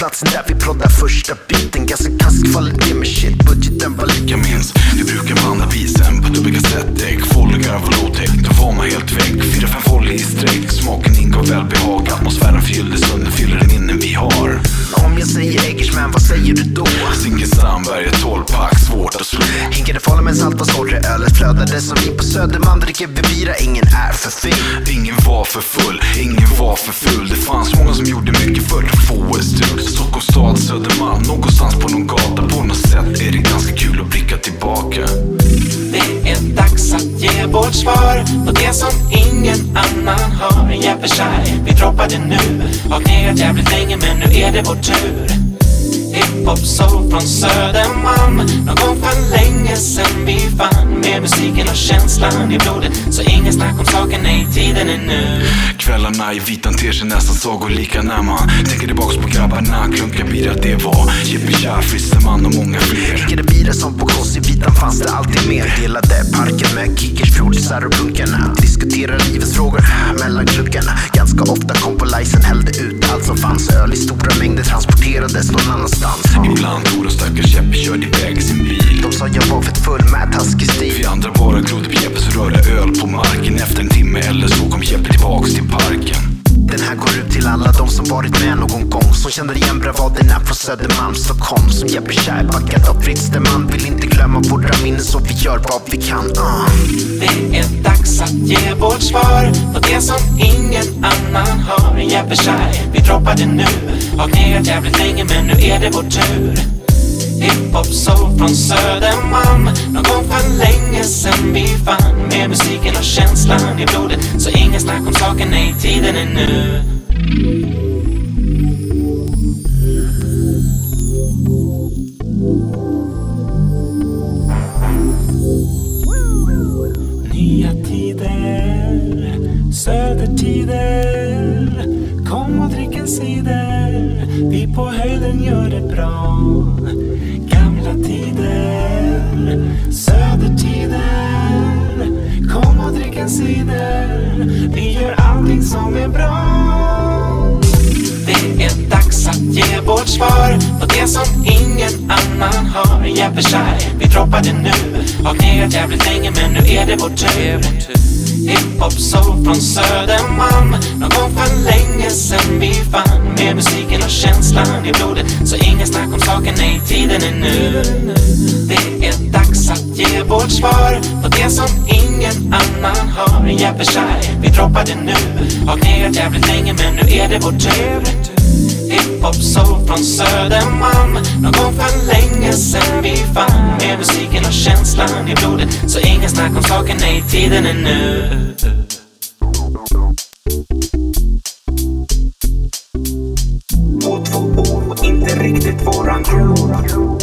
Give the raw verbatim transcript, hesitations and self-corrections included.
platsen där vi proddar första biten. Ganska kask kvalitet med shit, budgeten var lika. Jag minns, vi brukar banda bisen på dubbelkassettdäck. Folgar var low-tech, då var man helt väck. Fyra, fem folger i sträck, smaken ingav välbehag. Atmosfären fylldes under, fyller den minnen vi har. Om jag säger Eggersman, vad säger du då? Zinkensdamm, ett tolvpack, svårt att slå. Hinkade faller med salta sorre, ölet flödade som vi på Söderman dricker vi bira. Ingen är för fin. Ingen var för full, ingen var för full. Det fanns många som gjorde mycket för att få ett strugg. Stockholms stad, Södermalm, någonstans på någon gata. På något sätt är det ganska kul att blicka tillbaka. Det är dags att ge vårt svar på det som ingen annan har. Jeppeskär, vi droppar det nu. Har knegat jävligt länge men nu är det vår tur. Hip-hop soul från Södermalm. Någon gång för länge sen vi fann. Med musiken och känslan i blodet. Så ingen snack om saken, nej tiden är nu. Kvällarna i vitan ter sig nästan sagolika när man tänker tillbaks på grabbarna. Klunkar bira det var Jeppeskär, Frisseman och många fler. Hinkade bira som på Koss i vitan fanns det alltid mer. Delade parken med kickers, fjordisar och punkarna. Diskuterar livets frågor mellan klunkarna. Ganska ofta kom på lajsen, hällde ut allt som fanns. Öl i stora mängder transporterades någon annanstans. Ibland tog de stackars Jeppe, körde iväg sin bil. De sa jag var fett full med taskig stil. Vi andra bara glodde på Jeppe så rörde öl på marken. Efter en timme eller så kom Jeppe tillbaks till parken. Den här går ut till alla de som varit med någon gång. Som känner igen bravaderna från Södermalm, Stockholm. Som Jeppeskär, backat av Fritz-man. Vill inte glömma våra minnen så vi gör vad vi kan. uh. Det är dags att ge vårt svar på det som ingen annan har. Jeppeskär, vi droppar det nu. Har knegat jävligt länge men nu är det vår tur. Hip-hop soul från Södermalm. Någon gång för länge sen vi fann. Med musiken och känslan i blodet. Så ingen snack om saken, nej tiden är nu. Nya tider, södertider. Kom och drick en cider. Vi på höjden gör det bra. Gamla tider, södertider. Kom och drick en cider. Vi gör allting som är bra. Det är dags att ge vårt svar på det som ingen annan har. Jeppeskär, vi droppar det nu. Har knegat jävligt länge men nu är det vår tur. Hip-hop soul från Södermalm. Någon gång för länge sen vi fann. Med musiken och känslan i blodet. Så ingen snack om saken, nej tiden är nu. Det är dags att ge vårt svar på det som ingen annan har. Jeppeskär, vi droppar det nu. Har knegat jävligt länge men nu är det vår tur. Hip-hop soul från Södermalm. Någon gång för länge sen vi fann. Med musiken och känslan i blodet. Så ingen snack om saken, nej tiden är nu. På två år och inte riktigt våran crew.